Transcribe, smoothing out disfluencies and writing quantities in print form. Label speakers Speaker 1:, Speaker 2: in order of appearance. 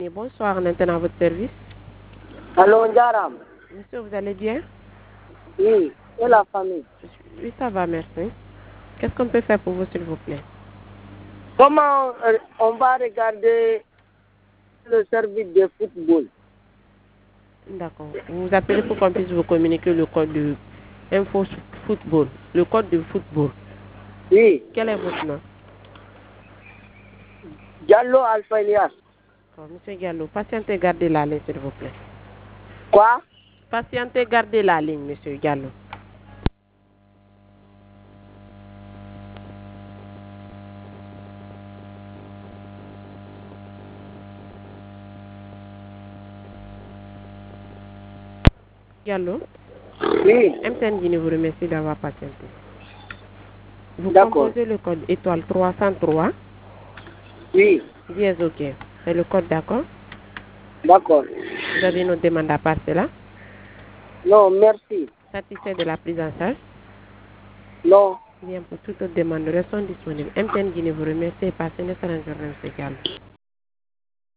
Speaker 1: Bonsoir, maintenant à votre service.
Speaker 2: Allô, Ndiaram.
Speaker 1: Monsieur, vous allez bien?
Speaker 2: Oui, et la famille.
Speaker 1: Oui, ça va, merci. Qu'est-ce qu'on peut faire pour vous, s'il vous plaît?
Speaker 2: Comment on va regarder le service de football?
Speaker 1: D'accord. Vous vous appelez pour qu'on puisse vous communiquer le code de Info Football. Le code de football.
Speaker 2: Oui.
Speaker 1: Quel est votre nom?
Speaker 2: Diallo Alpha Elias.
Speaker 1: Monsieur Gallo, patientez, gardez la ligne, s'il vous plaît.
Speaker 2: Quoi?
Speaker 1: Patientez, gardez la ligne, monsieur Gallo. Gallo,
Speaker 2: Oui.
Speaker 1: MTN Guinée vous remercie d'avoir patienté. Vous
Speaker 2: D'accord.
Speaker 1: composez le code étoile 303.
Speaker 2: Oui.
Speaker 1: Dièse OK. C'est le code, d'accord?
Speaker 2: D'accord.
Speaker 1: Vous avez une autre demande à part cela?
Speaker 2: Non, merci.
Speaker 1: Satisfait de la prise en charge?
Speaker 2: Non.
Speaker 1: Bien, pour toute autre demande, restons disponibles. MTN Guinée vous remercie et passez une excellente journée, monsieur Gallo.